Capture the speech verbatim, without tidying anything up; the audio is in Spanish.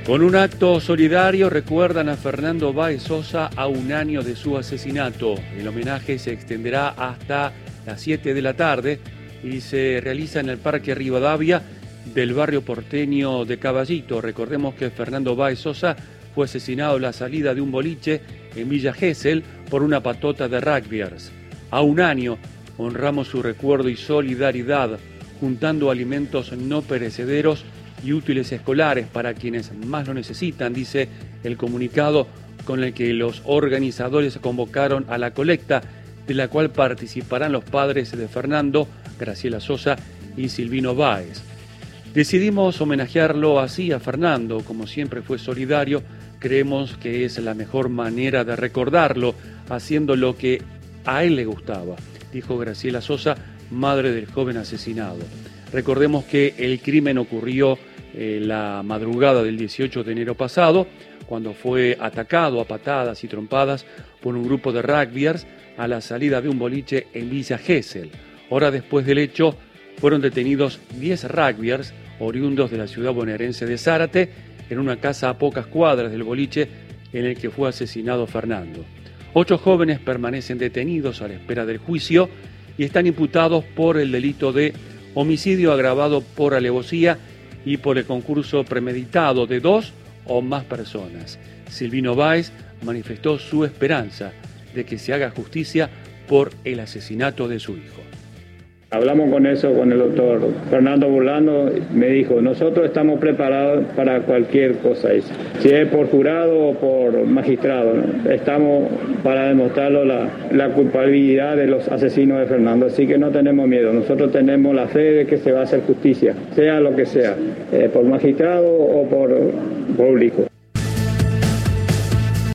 Con un acto solidario recuerdan a Fernando Báez Sosa a un año de su asesinato. El homenaje se extenderá hasta las siete de la tarde y se realiza en el Parque Rivadavia del barrio porteño de Caballito. Recordemos que Fernando Báez Sosa fue asesinado a la salida de un boliche en Villa Gesell por una patota de rugbyers. A un año honramos su recuerdo y solidaridad, juntando alimentos no perecederos y útiles escolares para quienes más lo necesitan, dice el comunicado con el que los organizadores convocaron a la colecta, de la cual participarán los padres de Fernando, Graciela Sosa y Silvino Báez. Decidimos homenajearlo así a Fernando, como siempre fue solidario. Creemos que es la mejor manera de recordarlo, haciendo lo que a él le gustaba, dijo Graciela Sosa, madre del joven asesinado. Recordemos que el crimen ocurrió eh, la madrugada del dieciocho de enero pasado, cuando fue atacado a patadas y trompadas por un grupo de rugbyers a la salida de un boliche en Villa Gesell. Horas después del hecho, fueron detenidos diez rugbyers oriundos de la ciudad bonaerense de Zárate en una casa a pocas cuadras del boliche en el que fue asesinado Fernando. Ocho jóvenes permanecen detenidos a la espera del juicio y están imputados por el delito de homicidio agravado por alevosía y por el concurso premeditado de dos o más personas. Silvino Báez manifestó su esperanza de que se haga justicia por el asesinato de su hijo. Hablamos con eso con el doctor Fernando Burlando, me dijo, nosotros estamos preparados para cualquier cosa, dice. Si es por jurado o por magistrado, ¿no? Estamos para demostrarlo la, la culpabilidad de los asesinos de Fernando, así que no tenemos miedo, nosotros tenemos la fe de que se va a hacer justicia, sea lo que sea, eh, por magistrado o por público.